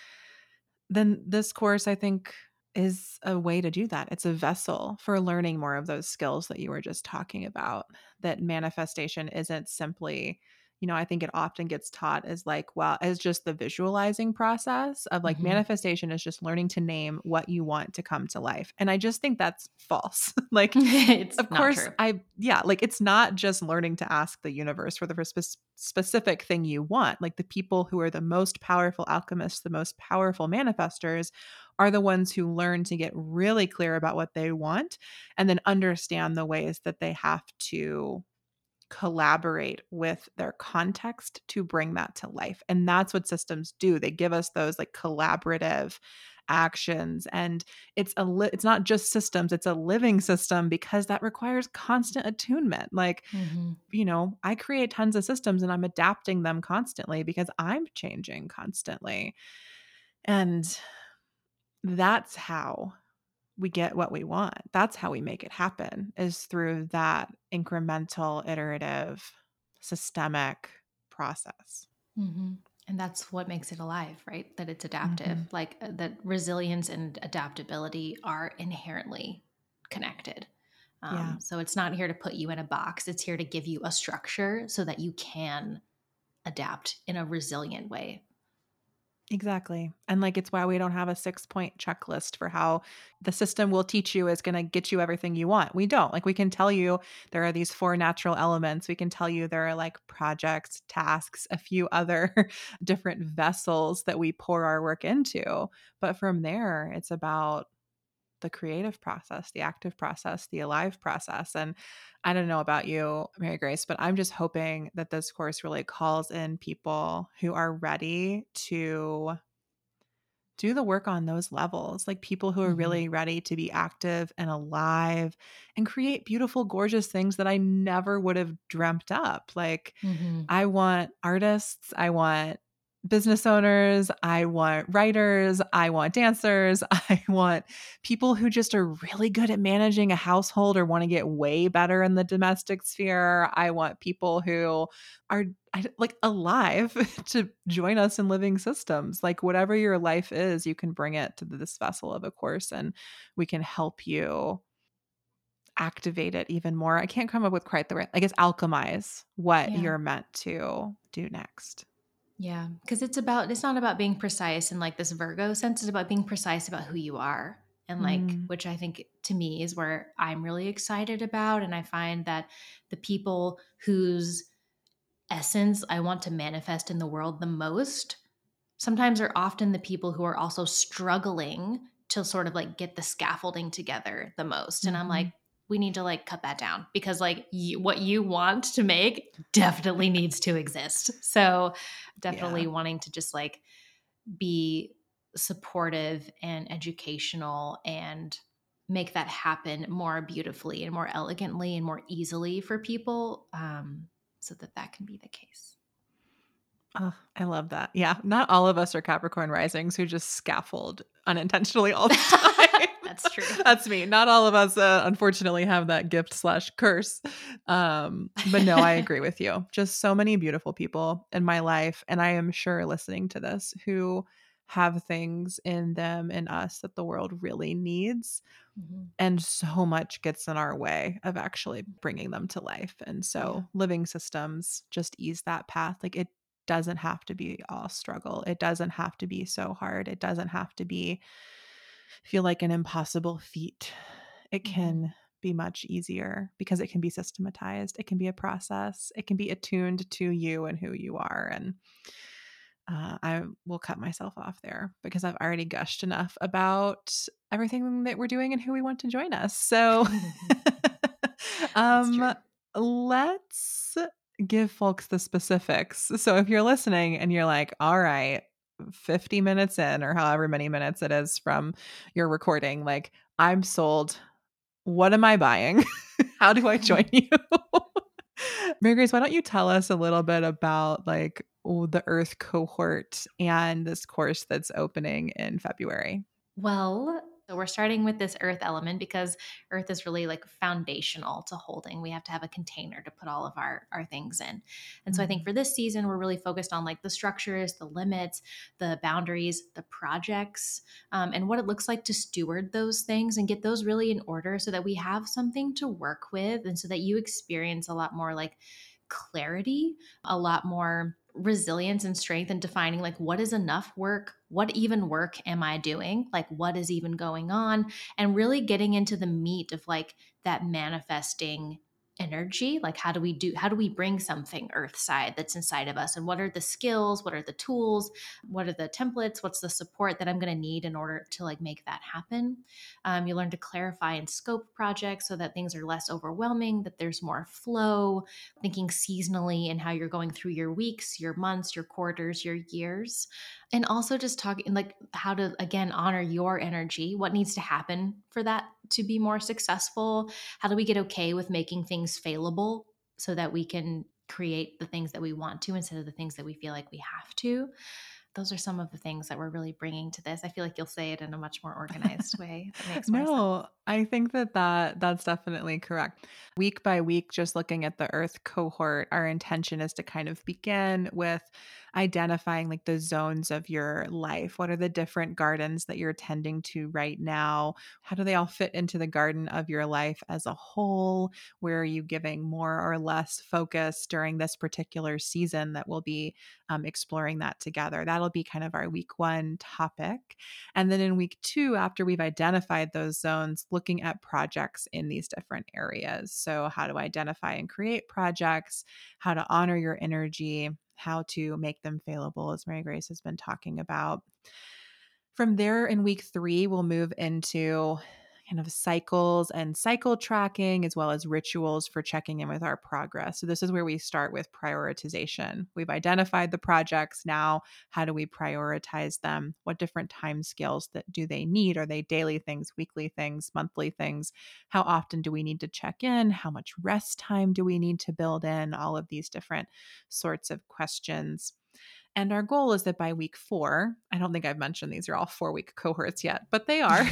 then this course, I think, is a way to do that. It's a vessel for learning more of those skills that you were just talking about. That manifestation isn't simply, I think it often gets taught as like, well, as just the visualizing process of like Mhm. manifestation is just learning to name what you want to come to life. And I just think that's false. Like, It's of not course, true. like it's not just learning to ask the universe for the specific thing you want. Like the people who are the most powerful alchemists, the most powerful manifestors are the ones who learn to get really clear about what they want and then understand the ways that they have to collaborate with their context to bring that to life. And that's what systems do. They give us those like collaborative actions, and it's not just systems, it's a living system because that requires constant attunement. Like, Mhm. I create tons of systems and I'm adapting them constantly because I'm changing constantly. And that's how we get what we want. That's how we make it happen, is through that incremental, iterative, systemic process. Mhm. And that's what makes it alive, right? That it's adaptive. Mhm. Like that resilience and adaptability are inherently connected. Yeah. So it's not here to put you in a box. It's here to give you a structure so that you can adapt in a resilient way. Exactly. And like it's why we don't have a 6-point checklist for how the system will teach you is going to get you everything you want. We don't. Like we can tell you there are these 4 natural elements. We can tell you there are like projects, tasks, a few other different vessels that we pour our work into. But from there, it's about the creative process, the active process, the alive process. And I don't know about you, Mary Grace, but I'm just hoping that this course really calls in people who are ready to do the work on those levels, like people who are Mhm. really ready to be active and alive and create beautiful, gorgeous things that I never would have dreamt up. Like, Mhm. I want artists, I want business owners, I want writers, I want dancers, I want people who just are really good at managing a household or want to get way better in the domestic sphere. I want people who are like alive to join us in living systems. Like whatever your life is, you can bring it to this vessel of a course and we can help you activate it even more. I can't come up with quite the right, I guess, alchemize what Yeah. you're meant to do next. Yeah. Because it's not about being precise in like this Virgo sense. It's about being precise about who you are. And like, Mm, which I think to me is where I'm really excited about. And I find that the people whose essence I want to manifest in the world the most sometimes are often the people who are also struggling to sort of like get the scaffolding together the most. And I'm Mm-hmm. like, we need to like cut that down because like what you want to make definitely needs to exist. So Yeah. definitely wanting to just like be supportive and educational and make that happen more beautifully and more elegantly and more easily for people, so that that can be the case. Oh, I love that. Yeah. Not all of us are Capricorn risings who just scaffold unintentionally all the time. That's true. That's me. Not all of us, unfortunately, have that gift slash curse. But no, I agree with you. Just so many beautiful people in my life. And I am sure listening to this who have things in them and us that the world really needs. Mhm. And so much gets in our way of actually bringing them to life. And Yeah. so living systems just ease that path. Like it doesn't have to be all struggle. It doesn't have to be so hard. It doesn't have to be feel like an impossible feat. It Mhm. can be much easier because it can be systematized. It can be a process. It can be attuned to you and who you are. And I will cut myself off there because I've already gushed enough about everything that we're doing and who we want to join us. So, That's true. um, let's give folks the specifics. So, if you're listening and you're like, all right, 50 minutes in, or however many minutes it is from your recording, like, I'm sold. What am I buying? How do I join you? Mary Grace, why don't you tell us a little bit about like the Earth cohort and this course that's opening in February? Well, so we're starting with this earth element because earth is really like foundational to holding. We have to have a container to put all of our things in. And so I think Mhm. for this season, we're really focused on like the structures, the limits, the boundaries, the projects, and what it looks like to steward those things and get those really in order so that we have something to work with and so that you experience a lot more like clarity, a lot more resilience and strength in defining like what is enough work, what even work am I doing, like what is even going on, and really getting into the meat of like that manifesting energy. Like how do we bring something earth side that's inside of us, and what are the skills, what are the tools, what are the templates, what's the support that I'm going to need in order to like make that happen. You learn to clarify and scope projects so that things are less overwhelming, that there's more flow, thinking seasonally and how you're going through your weeks, your months, your quarters, your years. And also just talking like how to, again, honor your energy, what needs to happen for that to be more successful. How do we get okay with making things failable so that we can create the things that we want to instead of the things that we feel like we have to? Those are some of the things that we're really bringing to this. I feel like you'll say it in a much more organized way that makes more sense. No, I think that's definitely correct. Week by week, just looking at the Earth cohort, our intention is to kind of begin with identifying like the zones of your life. What are the different gardens that you're tending to right now? How do they all fit into the garden of your life as a whole? Where are you giving more or less focus during this particular season that we'll be exploring that together? That'll be kind of our week one topic. And then in week two, after we've identified those zones, looking at projects in these different areas. So, how to identify and create projects, how to honor your energy, how to make them failable, as Mary Grace has been talking about. From there, in week three, we'll move into kind of cycles and cycle tracking, as well as rituals for checking in with our progress. So, this is where we start with prioritization. We've identified the projects. Now, how do we prioritize them? What different time scales that do they need? Are they daily things, weekly things, monthly things? How often do we need to check in? How much rest time do we need to build in? All of these different sorts of questions. And our goal is that by week four, I don't think I've mentioned these are all 4 week cohorts yet, but they are.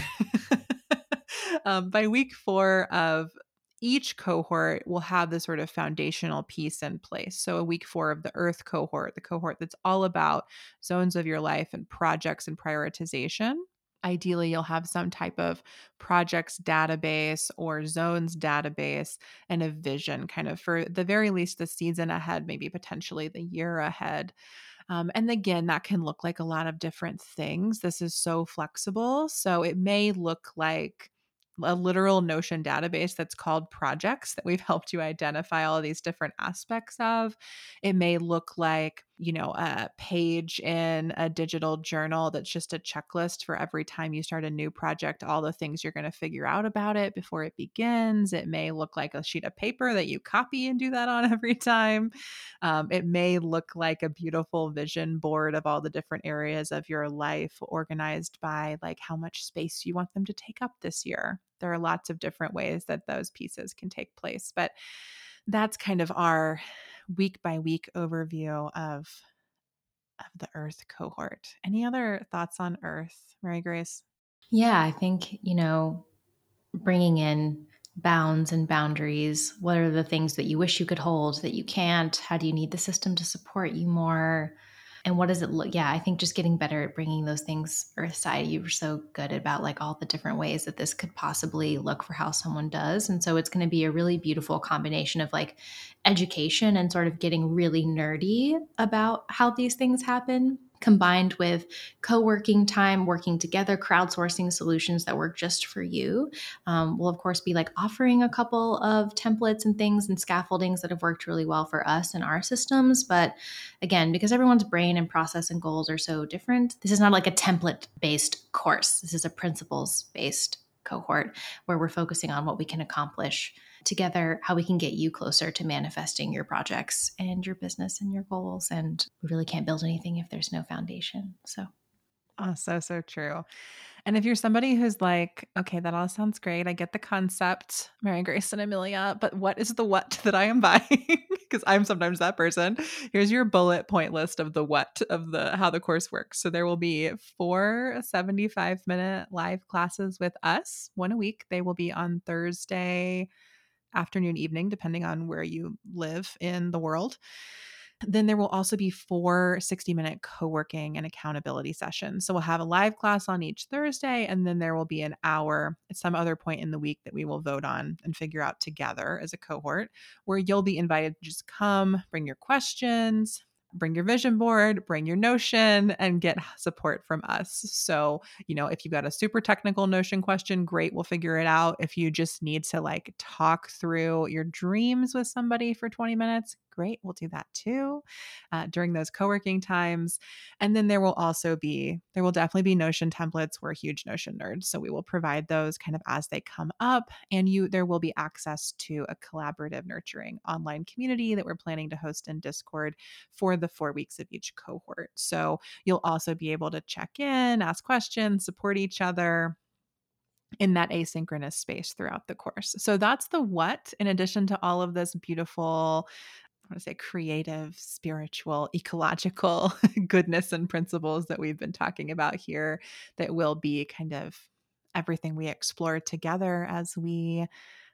By week four of each cohort, will have this sort of foundational piece in place. So, a week four of the Earth cohort, the cohort that's all about zones of your life and projects and prioritization. Ideally, you'll have some type of projects database or zones database and a vision kind of for the very least the season ahead, maybe potentially the year ahead. And again, that can look like a lot of different things. This is so flexible. So it may look like a literal Notion database that's called projects that we've helped you identify all of these different aspects of. It may look like a page in a digital journal that's just a checklist for every time you start a new project, all the things you're going to figure out about it before it begins. It may look like a sheet of paper that you copy and do that on every time. It may look like a beautiful vision board of all the different areas of your life organized by like how much space you want them to take up this year. There are lots of different ways that those pieces can take place, but that's kind of our week by week overview of the Earth cohort. Any other thoughts on Earth, Mary Grace? Yeah, I think, bringing in bounds and boundaries. What are the things that you wish you could hold that you can't? How do you need the system to support you more? And what does it look? Yeah, I think just getting better at bringing those things earthside. You were so good about like all the different ways that this could possibly look for how someone does. And so it's going to be a really beautiful combination of like education and sort of getting really nerdy about how these things happen, combined with co-working time, working together, crowdsourcing solutions that work just for you. We'll, of course, be like offering a couple of templates and things and scaffoldings that have worked really well for us and our systems. But again, because everyone's brain and process and goals are so different, this is not like a template-based course. This is a principles-based cohort where we're focusing on what we can accomplish together, how we can get you closer to manifesting your projects and your business and your goals. And we really can't build anything if there's no foundation. So. Oh, so true. And if you're somebody who's like, okay, that all sounds great. I get the concept, Mary Grace and Amelia, but what is the what that I am buying? Because I'm sometimes that person. Here's your bullet point list of the what of the how the course works. So there will be 4 75-minute live classes with us, one a week. They will be on Thursday afternoon, evening, depending on where you live in the world. Then there will also be 4 60-minute co-working and accountability sessions. So we'll have a live class on each Thursday, and then there will be an hour at some other point in the week that we will vote on and figure out together as a cohort, where you'll be invited to just come, bring your questions, bring your vision board, bring your Notion, and get support from us. So, if you've got a super technical Notion question, great, we'll figure it out. If you just need to like talk through your dreams with somebody for 20 minutes, great, we'll do that too during those co-working times. And then there will definitely be Notion templates. We're huge Notion nerds, so we will provide those kind of as they come up. And there will be access to a collaborative, nurturing online community that we're planning to host in Discord for the 4 weeks of each cohort. So you'll also be able to check in, ask questions, support each other in that asynchronous space throughout the course. So that's the what, in addition to all of this beautiful, I want to say creative, spiritual, ecological goodness and principles that we've been talking about here, that will be kind of everything we explore together as we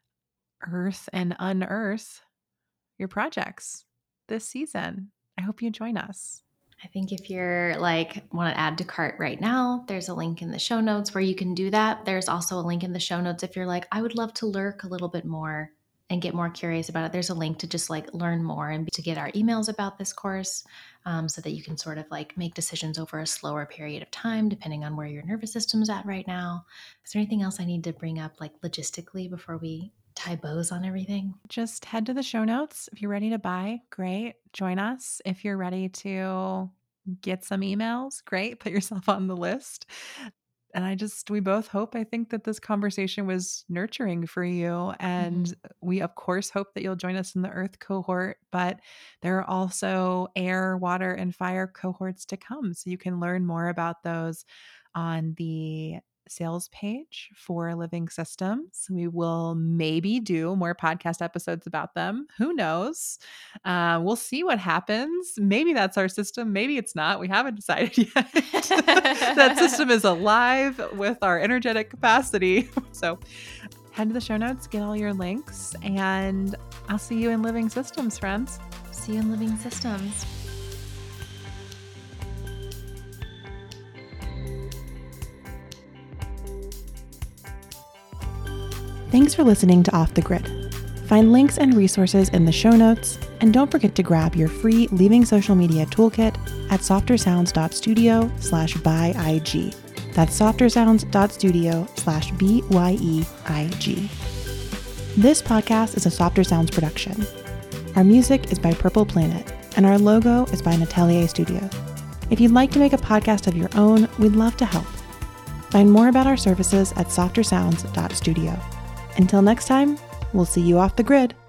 earth and unearth your projects this season. I hope you join us. I think if you're like want to add to cart right now, there's a link in the show notes where you can do that. There's also a link in the show notes if you're like, I would love to lurk a little bit more and get more curious about it. There's a link to just like learn more and to get our emails about this course so that you can sort of like make decisions over a slower period of time, depending on where your nervous system's at right now. Is there anything else I need to bring up like logistically before we tie bows on everything? Just head to the show notes. If you're ready to buy, great. Join us. If you're ready to get some emails, great. Put yourself on the list. And we both hope, I think, that this conversation was nurturing for you. And we, of course, hope that you'll join us in the Earth cohort, but there are also air, water, and fire cohorts to come. So you can learn more about those on the sales page for Living Systems. We will maybe do more podcast episodes about them. Who knows? We'll see what happens. Maybe that's our system. Maybe it's not. We haven't decided yet. That system is alive with our energetic capacity. So head to the show notes, get all your links, and I'll see you in Living Systems, friends. See you in Living Systems. Thanks for listening to Off the Grid. Find links and resources in the show notes, and don't forget to grab your free Leaving Social Media toolkit at softersounds.studio/byeig. That's softersounds.studio/byeig. This podcast is a Softer Sounds production. Our music is by Purple Planet, and our logo is by Natelier Studio. If you'd like to make a podcast of your own, we'd love to help. Find more about our services at softersounds.studio. Until next time, we'll see you off the grid.